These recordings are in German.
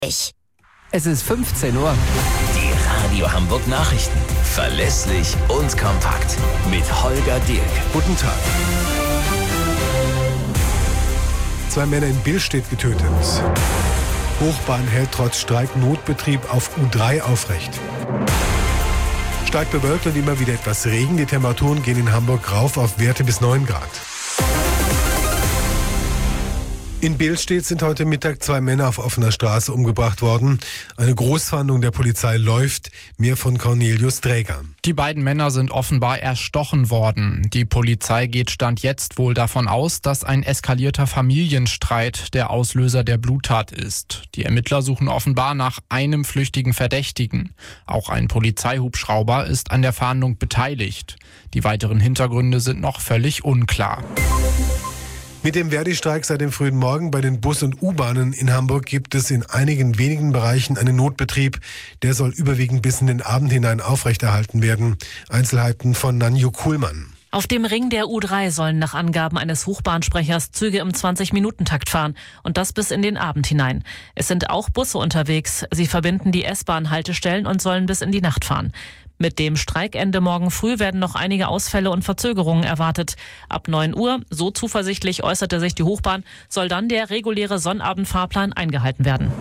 Es ist 15 Uhr. Die Radio Hamburg Nachrichten. Verlässlich und kompakt. Mit Holger Dirk. Guten Tag. 2 Männer in Billstedt getötet. Hochbahn hält trotz Streik Notbetrieb auf U3 aufrecht. Stark bewölkt und immer wieder etwas Regen. Die Temperaturen gehen in Hamburg rauf auf Werte bis 9 Grad. In Billstedt sind heute Mittag 2 Männer auf offener Straße umgebracht worden. Eine Großfahndung der Polizei läuft. Mehr von Cornelius Dräger. Die beiden Männer sind offenbar erstochen worden. Die Polizei geht Stand jetzt wohl davon aus, dass ein eskalierter Familienstreit der Auslöser der Bluttat ist. Die Ermittler suchen offenbar nach einem flüchtigen Verdächtigen. Auch ein Polizeihubschrauber ist an der Fahndung beteiligt. Die weiteren Hintergründe sind noch völlig unklar. Mit dem Verdi-Streik seit dem frühen Morgen bei den Bus- und U-Bahnen in Hamburg gibt es in einigen wenigen Bereichen einen Notbetrieb. Der soll überwiegend bis in den Abend hinein aufrechterhalten werden. Einzelheiten von Nanju Kuhlmann. Auf dem Ring der U3 sollen nach Angaben eines Hochbahnsprechers Züge im 20-Minuten-Takt fahren und das bis in den Abend hinein. Es sind auch Busse unterwegs. Sie verbinden die S-Bahn-Haltestellen und sollen bis in die Nacht fahren. Mit dem Streikende morgen früh werden noch einige Ausfälle und Verzögerungen erwartet. Ab 9 Uhr, so zuversichtlich äußerte sich die Hochbahn, soll dann der reguläre Sonnabendfahrplan eingehalten werden.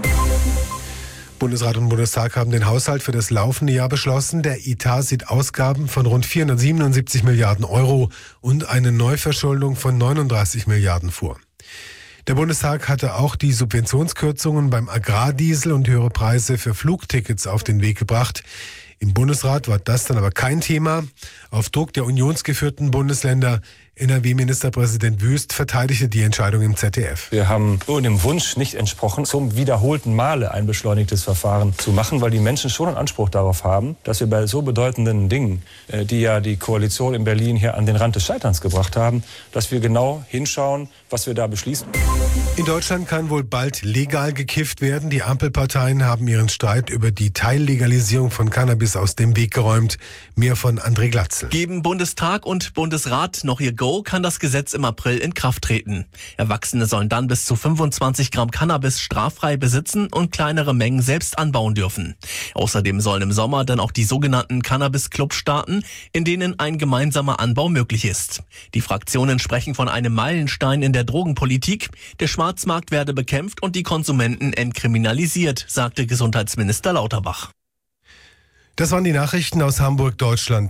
Bundesrat und Bundestag haben den Haushalt für das laufende Jahr beschlossen. Der Etat sieht Ausgaben von rund 477 Milliarden Euro und eine Neuverschuldung von 39 Milliarden vor. Der Bundestag hatte auch die Subventionskürzungen beim Agrardiesel und höhere Preise für Flugtickets auf den Weg gebracht. Im Bundesrat war das dann aber kein Thema. Auf Druck der unionsgeführten Bundesländer, NRW-Ministerpräsident Wüst verteidigte die Entscheidung im ZDF. Wir haben so dem Wunsch nicht entsprochen, zum wiederholten Male ein beschleunigtes Verfahren zu machen, weil die Menschen schon einen Anspruch darauf haben, dass wir bei so bedeutenden Dingen, die ja die Koalition in Berlin hier an den Rand des Scheiterns gebracht haben, dass wir genau hinschauen, was wir da beschließen. In Deutschland kann wohl bald legal gekifft werden. Die Ampelparteien haben ihren Streit über die Teillegalisierung von Cannabis aus dem Weg geräumt. Mehr von André Glatzel. Geben Bundestag und Bundesrat noch ihr Go, kann das Gesetz im April in Kraft treten. Erwachsene sollen dann bis zu 25 Gramm Cannabis straffrei besitzen und kleinere Mengen selbst anbauen dürfen. Außerdem sollen im Sommer dann auch die sogenannten Cannabis-Clubs starten, in denen ein gemeinsamer Anbau möglich ist. Die Fraktionen sprechen von einem Meilenstein in der Drogenpolitik. Der Schwarzmarkt werde bekämpft und die Konsumenten entkriminalisiert, sagte Gesundheitsminister Lauterbach. Das waren die Nachrichten aus Hamburg, Deutschland.